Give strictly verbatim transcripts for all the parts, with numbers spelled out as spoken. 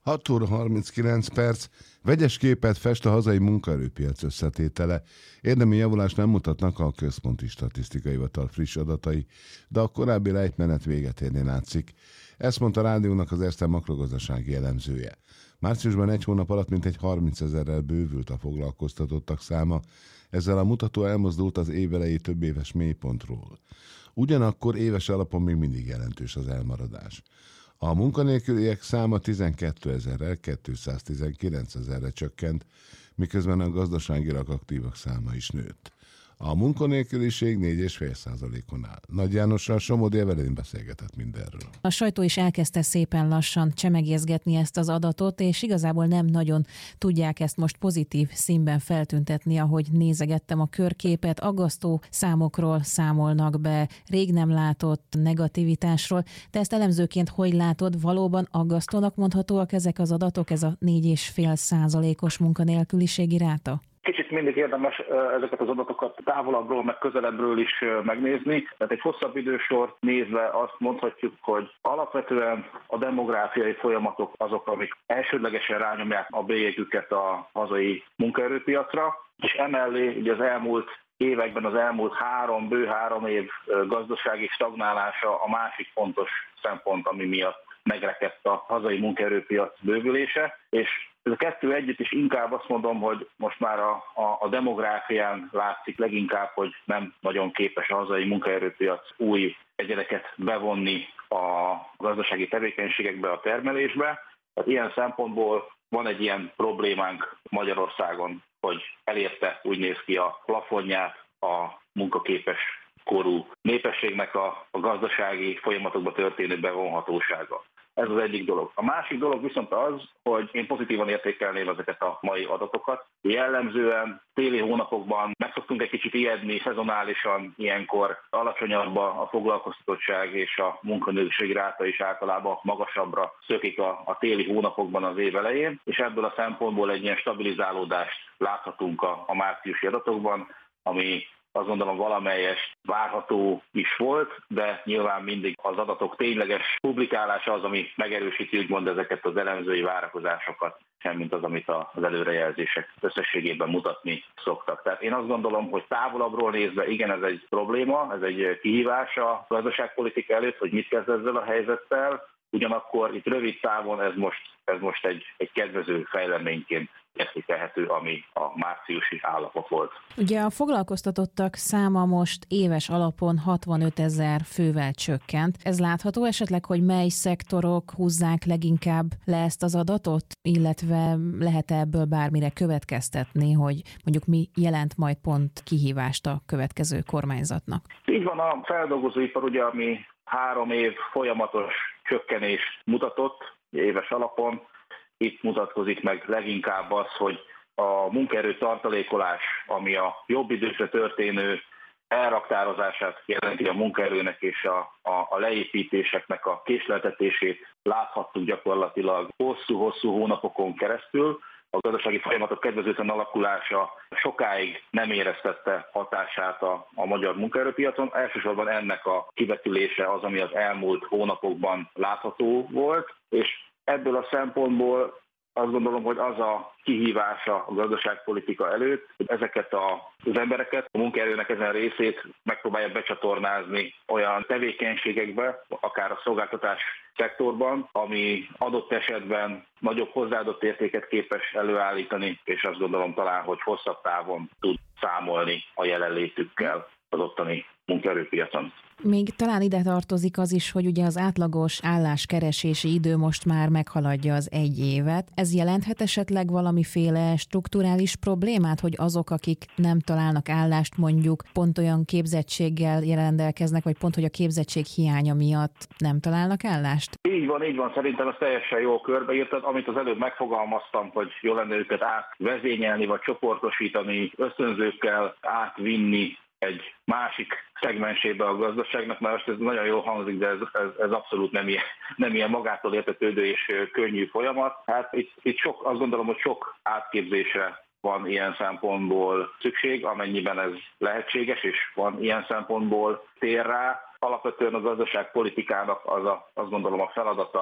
hat óra harminckilenc perc, vegyes képet fest a hazai munkaerőpiac összetétele. Érdemi javulást nem mutatnak a Központi Statisztikai Hivatal friss adatai, de a korábbi lejtmenet véget érni látszik. Ezt mondta a rádiónak az Erste makrogazdasági elemzője. Márciusban egy hónap alatt mintegy harmincezerrel bővült a foglalkoztatottak száma, ezzel a mutató elmozdult az évelei több éves mélypontról. Ugyanakkor éves alapon még mindig jelentős az elmaradás. A munkanélküliek száma tizenkétezerrel kétszáztizenkilencezerre csökkent, miközben a gazdaságilag aktívak száma is nőtt. A munkanélküliség négy egész öt százalékon áll. Nagy Jánossal Somodi Evelyn beszélgetett mindenről. A sajtó is elkezdte szépen lassan csemegézgetni ezt az adatot, és igazából nem nagyon tudják ezt most pozitív színben feltüntetni, ahogy nézegettem a körképet. Aggasztó számokról számolnak be, rég nem látott negativitásról. De ezt elemzőként hogy látod, valóban aggasztónak mondhatóak ezek az adatok, ez a négy egész öt százalékos munkanélküliségi ráta? Kicsit mindig érdemes ezeket az adatokat távolabbról, meg közelebbről is megnézni. Tehát egy hosszabb idősort nézve azt mondhatjuk, hogy alapvetően a demográfiai folyamatok azok, amik elsődlegesen rányomják a bélyegüket a hazai munkaerőpiacra, és emellé ugye az elmúlt években, az elmúlt három, bő három év gazdasági stagnálása a másik fontos szempont, ami miatt megrekedt a hazai munkaerőpiac bővülése, és ez a kettő együtt is inkább azt mondom, hogy most már a, a, a demográfián látszik leginkább, hogy nem nagyon képes a hazai munkaerőpiac új egyedeket bevonni a gazdasági tevékenységekbe, a termelésbe. Tehát ilyen szempontból van egy ilyen problémánk Magyarországon, hogy elérte, úgy néz ki, a plafonját a munkaképes korú népességnek a, a gazdasági folyamatokba történő bevonhatósága. Ez az egyik dolog. A másik dolog viszont az, hogy én pozitívan értékelném ezeket a mai adatokat. Jellemzően téli hónapokban meg szoktunk egy kicsit ijedni, szezonálisan ilyenkor alacsonyabb a foglalkoztatottság és a munkanélküliségi ráta is általában magasabbra szökik a, a téli hónapokban az év elején, és ebből a szempontból egy ilyen stabilizálódást láthatunk a, a márciusi adatokban, ami azt gondolom valamelyest várható is volt, de nyilván mindig az adatok tényleges publikálása az, ami megerősíti úgymond ezeket az elemzői várakozásokat, semmint az, amit az előrejelzések összességében mutatni szoktak. Tehát én azt gondolom, hogy távolabbról nézve igen, ez egy probléma, ez egy kihívás a gazdaságpolitika előtt, hogy mit kezd ezzel a helyzettel, ugyanakkor itt rövid távon ez most, ez most egy, egy kedvező fejleményként értékelhető, ami a márciusi állapot volt. Ugye a foglalkoztatottak száma most éves alapon hatvanötezer fővel csökkent. Ez látható esetleg, hogy mely szektorok húzzák leginkább le ezt az adatot, illetve lehet ebből bármire következtetni, hogy mondjuk mi jelent majd pont kihívást a következő kormányzatnak? Így van, a feldolgozóipar ugye, ami három év folyamatos csökkenést mutatott éves alapon. Itt mutatkozik meg leginkább az, hogy a munkaerő tartalékolás, ami a jobb idősre történő elraktározását jelenti a munkaerőnek és a, a, a leépítéseknek a késleltetését láthattuk gyakorlatilag hosszú-hosszú hónapokon keresztül. A gazdasági folyamatok kedvezőtlen alakulása sokáig nem éreztette hatását a, a magyar munkaerőpiacon. Elsősorban ennek a kivetülése az, ami az elmúlt hónapokban látható volt, és ebből a szempontból azt gondolom, hogy az a kihívása a gazdaságpolitika előtt, hogy ezeket a, az embereket, a munkaerőnek ezen részét megpróbálja becsatornázni olyan tevékenységekbe, akár a szolgáltatás szektorban, ami adott esetben nagyobb hozzáadott értéket képes előállítani, és azt gondolom talán, hogy hosszabb távon tud számolni a jelenlétükkel az ottani munkaerőpiacon. Még talán ide tartozik az is, hogy ugye az átlagos álláskeresési idő most már meghaladja az egy évet. Ez jelenthet esetleg valamiféle strukturális problémát, hogy azok, akik nem találnak állást, mondjuk pont olyan képzettséggel rendelkeznek, vagy pont, hogy a képzettség hiánya miatt nem találnak állást? Így van, így van. Szerintem ez teljesen jól körbeírtad. Amit az előbb megfogalmaztam, hogy jó lenne őket átvezényelni, vagy csoportosítani, ösztönzőkkel átvinni egy másik szegmensébe a gazdaságnak, mert ez nagyon jól hangzik, de ez, ez, ez abszolút nem ilyen, nem ilyen magától értetődő és könnyű folyamat. Hát itt, itt sok, azt gondolom, hogy sok átképzésre van ilyen szempontból szükség, amennyiben ez lehetséges, és van ilyen szempontból tér rá. Alapvetően a gazdaságpolitikának az a, azt gondolom a feladata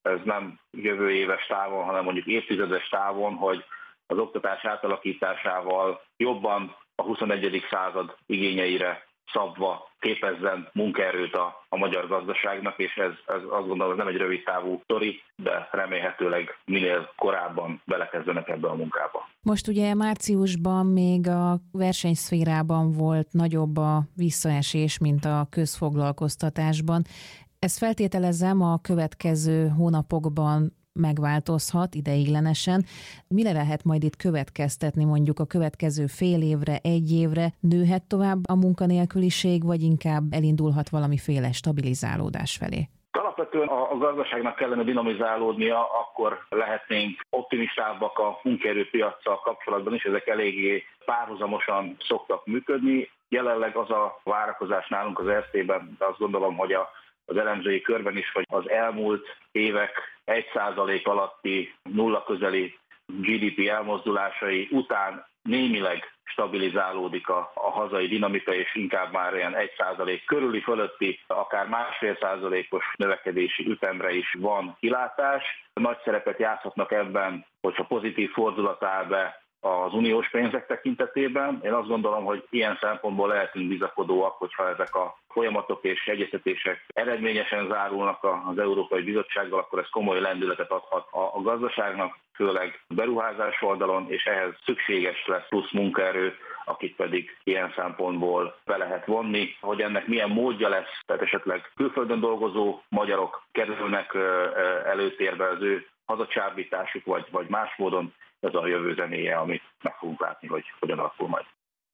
ez nem jövő éves távon, hanem mondjuk évtizedes távon, hogy az oktatás átalakításával jobban a huszonegyedik század igényeire szabva képezzen munkaerőt a, a magyar gazdaságnak, és ez, ez azt gondolom, hogy nem egy rövid távú sztori, de remélhetőleg minél korábban belekezdenek ebbe a munkába. Most ugye márciusban még a versenyszférában volt nagyobb a visszaesés, mint a közfoglalkoztatásban. Ezt feltételezem, a következő hónapokban megváltozhat ideiglenesen. Mire lehet majd itt következtetni mondjuk a következő fél évre, egy évre? Nőhet tovább a munkanélküliség, vagy inkább elindulhat valamiféle stabilizálódás felé? Alapvetően a, a gazdaságnak kellene dinamizálódnia, akkor lehetnénk optimistábbak a munkaerőpiaccal kapcsolatban is, ezek eléggé párhuzamosan szoktak működni. Jelenleg az a várakozás nálunk az er té-ben, de azt gondolom, hogy a az elemzői körben is, hogy az elmúlt évek egy százalék alatti nulla közeli gé dé pé elmozdulásai után némileg stabilizálódik a, a hazai dinamika, és inkább már ilyen egy százalék körüli, fölötti, akár másfél százalékos növekedési ütemre is van kilátás. Nagy szerepet játszhatnak ebben, hogyha pozitív fordulat áll be az uniós pénzek tekintetében. Én azt gondolom, hogy ilyen szempontból lehetünk bizakodóak, hogyha ezek a folyamatok és egyeztetések eredményesen zárulnak az Európai Bizottsággal, akkor ez komoly lendületet adhat a gazdaságnak, főleg beruházás oldalon, és ehhez szükséges lesz plusz munkaerő, akit pedig ilyen szempontból be lehet vonni. Hogy ennek milyen módja lesz, tehát esetleg külföldön dolgozó magyarok kerülnek előtérbe, az ő hazacsábításuk, vagy, vagy más módon, ez a jövő zenéje, amit meg fogunk látni, hogy hogyan alakul majd.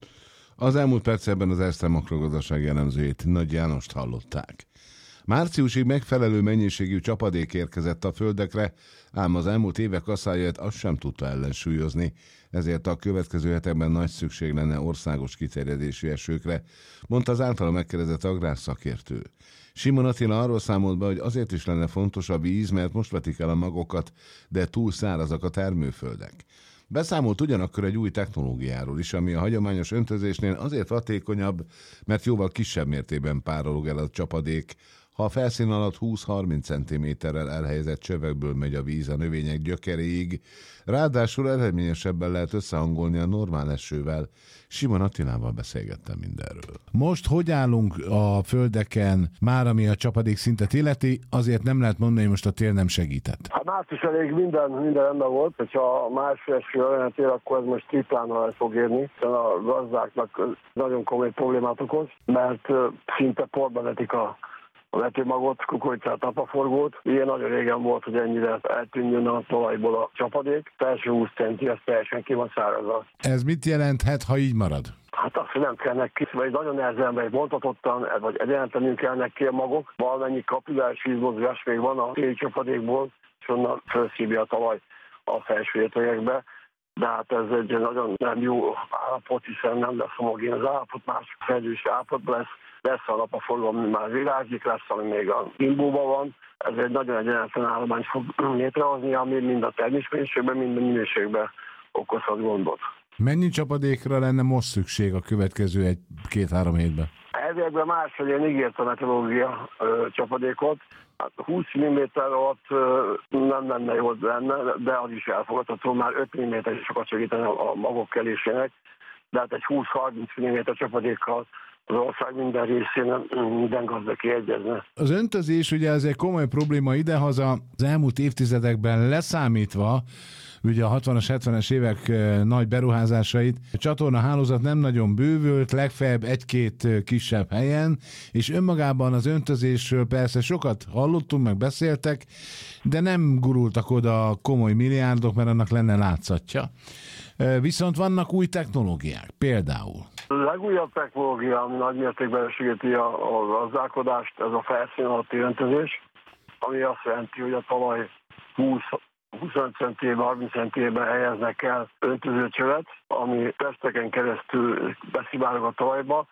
Az elmúlt percekben az Erste makrogazdasági elemzőjét, Nagy Jánost hallották. Márciusig megfelelő mennyiségű csapadék érkezett a földekre, ám az elmúlt évek asszályát azt sem tudta ellensúlyozni, ezért a következő hetekben nagy szükség lenne országos kiterjedésű esőkre, mondta az általa megkérdezett agrárszakértő. Simon Attila arról számolt be, hogy azért is lenne fontos a víz, mert most vetik el a magokat, de túl szárazak a termőföldek. Beszámolt ugyanakkor egy új technológiáról is, ami a hagyományos öntözésnél azért hatékonyabb, mert jóval kisebb mértékben párolog el a csapadék, ha a felszín alatt húsz-harminc centiméterrel elhelyezett csövekből megy a víz a növények gyökeréig, ráadásul eredményesebben lehet összehangolni a normál esővel. Simon Attilával beszélgettem mindenről. Most hogy állunk a földeken, már ami a csapadék szintet illeti, azért nem lehet mondani, hogy most a tél nem segített. Hát március elég minden, minden rendben volt, hogyha másfél eső olyan tél, akkor ez most triplán el fog érni, hiszen a gazdáknak nagyon komoly problémát okoz, mert szinte porban vetik a a vetőmagot, kukoricát, tapaforgót. Ilyen nagyon régen volt, hogy ennyire eltűnjön a talajból a csapadék. Felső húsz centi, ez teljesen ki van szárazva. Ez mit jelenthet, ha így marad? Hát azt, hogy nem kellnek ki, vagy nagyon nehezen, vagy bontatottan, vagy egyenlentelenül kellnek ki a magok. Valamennyi kapilláris vízmozgás még van a téli csapadékból, és onnan felszívja a talaj a felső rétegekbe. De hát ez egy nagyon nem jó állapot, hiszen nem lesz homogén az állapot, más fejlődési állapot lesz. Lesz a napaforgalom, ami már virágzik, lesz, ami még a limbóban van. Ez egy nagyon egyenletlen állományt fog létrehozni, ami mind a termésmennyiségben, mind a minőségben okozhat gondot. Mennyi csapadékra lenne most szükség a következő egy-két-három hétben? Ezekben máshogy ígért a meteorológia ö, csapadékot. Hát húsz milliméter alatt ö, nem lenne jó lenne, de az is elfogadható, már öt milliméter is sokat segíteni a, a magok kelésének. De hát egy húsz-harminc milliméter csapadékkal az ország minden részén minden gazda kiegyezne. Az öntözés ugye ez egy komoly probléma idehaza, az elmúlt évtizedekben leszámítva, ugye a hatvanas, hetvenes évek nagy beruházásait, a csatornahálózat nem nagyon bővült, legfeljebb egy-két kisebb helyen, és önmagában az öntözésről persze sokat hallottunk, meg beszéltek, de nem gurultak oda komoly milliárdok, mert annak lenne látszatja. Viszont vannak új technológiák, például. A legújabb technológia, ami nagy mértékben segíti a, a gazdálkodást, ez a felszín alatti öntözés, ami azt jelenti, hogy a talaj húsz-huszonöt centében, harminc centében helyeznek el öntözőcsövet, ami testeken keresztül beszivárog a talajba,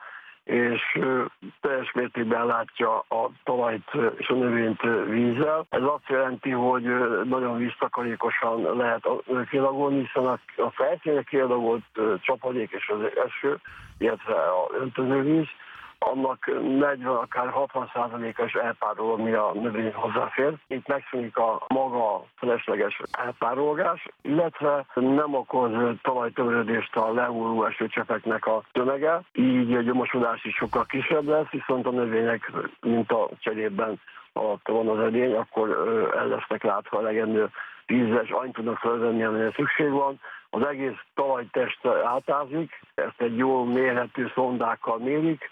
és teljes mértékben látja a talajt és a növényt vízzel. Ez azt jelenti, hogy nagyon víztakarékosan lehet kiadagolni, hiszen a felszínre kiadagolt csapadék és az eső, illetve az öntözővíz, annak negyven, akár hatvan százalékos elpárolog, mi a növény hozzáfér. Itt megszűnik a maga felesleges elpárolgás, illetve nem okoz talajtömörödést a lehulló esőcseppeknek a tömege, így a gyomosodás is sokkal kisebb lesz, viszont a növények, mint a cserében alatt van az edény, akkor el lesznek látva a legendő vízzel, és annyit tudnak felvenni, amire szükség van. Az egész talajtest átázik, ezt egy jól mérhető szondákkal mérik,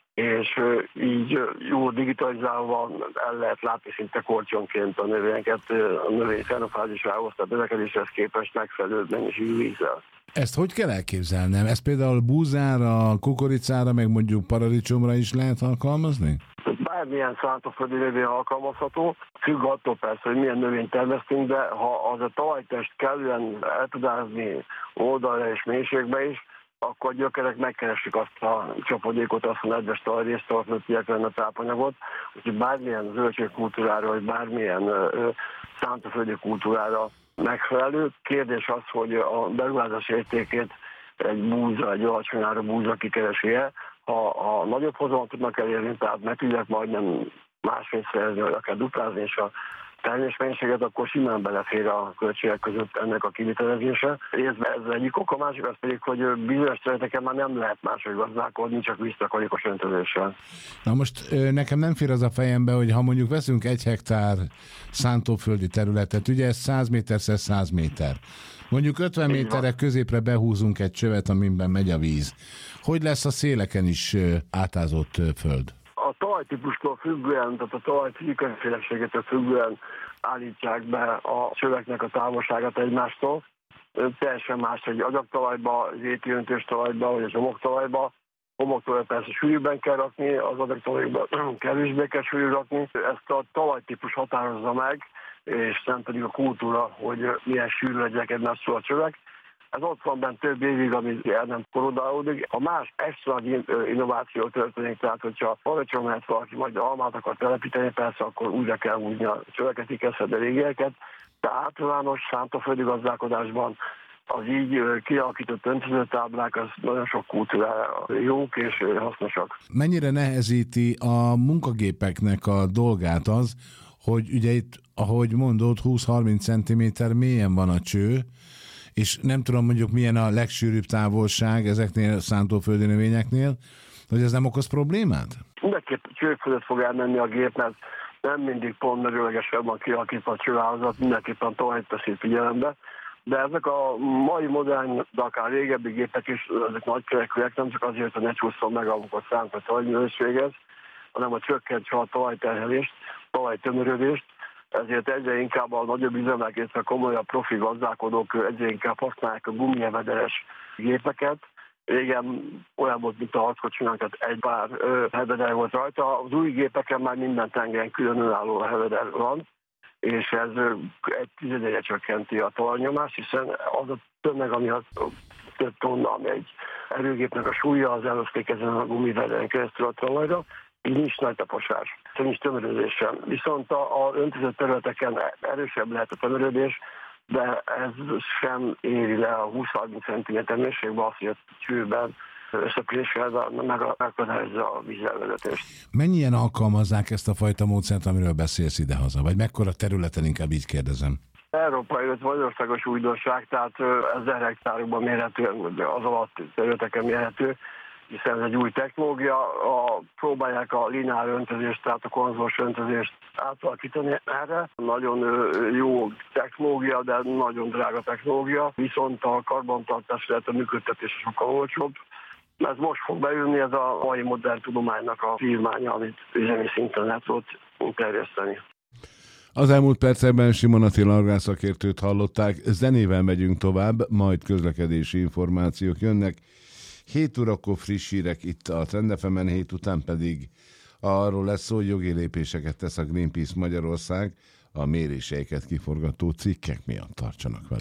és így jó digitalizálva el lehet látni szinte kortyonként a növényeket a növény fenofázisához, tehát növekedéshez képest megfelelő mennyiségű vízzel. Ezt hogy kell elképzelnem? Ezt például búzára, kukoricára, meg mondjuk paradicsomra is lehet alkalmazni? Bármilyen szántóföldi növény alkalmazható, függ attól persze, hogy milyen növényt terveztünk, de ha az a talajtest kellően el tud ázni oldalra és mélységbe is, akkor a gyökerek megkeressük azt a csapadékot, azt a nedves talajrészt, ahol tudják venni a tápanyagot. Úgyhogy bármilyen zöldségkultúrára, vagy bármilyen uh, szántóföldi kultúrára megfelelő. Kérdés az, hogy a beruházás értékét egy búza, egy alacsony ára búza kikeresi-e. Ha a nagyobb hozamot tudnak elérni, tehát meg tudják majdnem másfélszerezni, vagy akár duplázni és a termésmennyiséget, akkor simán belefér a költségek között ennek a kivitelezése. Részben ez egyik ok, a másik az pedig, hogy bizonyos területeken már nem lehet máshogy gazdálkodni, csak visszakarékos öntözéssel. Na most nekem nem fér az a fejembe, hogy ha mondjuk veszünk egy hektár szántóföldi területet, ugye ez száz méterszer száz méter. Mondjuk ötven méterre középre behúzunk egy csövet, amiben megy a víz. Hogy lesz a széleken is átázott föld? A talajtípustól függően, tehát a talaj fizikai féleségétől függően állítják be a csöveknek a távolságát egymástól. Teljesen más, hogy agyagtalajba, réti öntős talajba, vagy a zsomoktalajba. Homoktalajba persze sűrűbben kell rakni, az agyagtalajba kevésbé kell sűrű rakni. Ezt a talajtípus határozza meg, és nem pedig a kultúra, hogy milyen sűrű legyenek egymástól a csövek. Ez ott van benne több évig, amit el nem korodálódik. A más extra innováció történik, tehát hogyha paradicsom lehet valaki majd almát akar telepíteni, persze akkor újra kell húzni a csöveket, ikeszed a régieket. De általános szántóföldi gazdálkodásban az így kialakított öntözőtáblák az nagyon sok kultúrára jók és hasznosak. Mennyire nehezíti a munkagépeknek a dolgát az, hogy ugye itt, ahogy mondod, húsz-harminc centiméter mélyen van a cső, és nem tudom mondjuk milyen a legsűrűbb távolság ezeknél a szántóföldi növényeknél, hogy ez nem okoz problémát? Mindenképp cső fölött fog elmenni a gép, mert nem mindig pont merőlegesen van kialakítva a csőházat, mindenképpen talajt teszi figyelembe. De ezek a mai modern, de akár régebbi gépek is, ezek nagykerekűek, nem csak azért, hogy ne csúszson meg, amikor szánt a talajminőséghez, hanem a csökkentse a talajterhelést, talajtömörödést. Ezért egyre inkább a nagyobb üzemek, illetve komolyabb profi gazdálkodók egyre inkább használják a gumihevederes gépeket. Régen olyan volt, mint a harckocsinánk, tehát egy pár heveder volt rajta. Az új gépeken már minden tengeren különálló heveder van, és ez egy tizedére csökkenti a talajnyomást, hiszen az a tömeg, ami a több tonna, ami egy erőgépnek a súlya, az eloszték ezen a gumivederen keresztül a talajra, így nincs nagy taposás, nincs tömörödésen. Viszont a, a öntözött területeken erősebb lehet a tömörödés, de ez sem éri le a húsz-harminc centiméter mélységbe azt, hogy a csőben összeprésel, meg megakadályozza a vízelvezetést. Mennyien alkalmazzák ezt a fajta módszert, amiről beszélsz idehaza? Vagy mekkora területen, inkább így kérdezem? Európai, illetve Magyarországos újdonság, tehát ezer hektárokban mérhető, az alatt területeken mérhető, hiszen ez egy új technológia, a, próbálják a lineár öntözést, tehát a konzolos öntözést átalakítani erre. Nagyon jó technológia, de nagyon drága technológia, viszont a karbantartás, illetve a működtetés sokkal olcsóbb. Ez most fog beülni, ez a mai modern tudománynak a vívmánya, amit üzemi szinten lehet ott terjeszteni. Az elmúlt percekben Simon Attila agrárszakértőt hallották, zenével megyünk tovább, majd közlekedési információk jönnek. hét órakor friss hírek itt a Trend ef emen, hét után pedig arról lesz szó, hogy jogi lépéseket tesz a Greenpeace Magyarország a méréseiket kiforgató cikkek miatt. Tartsanak vele.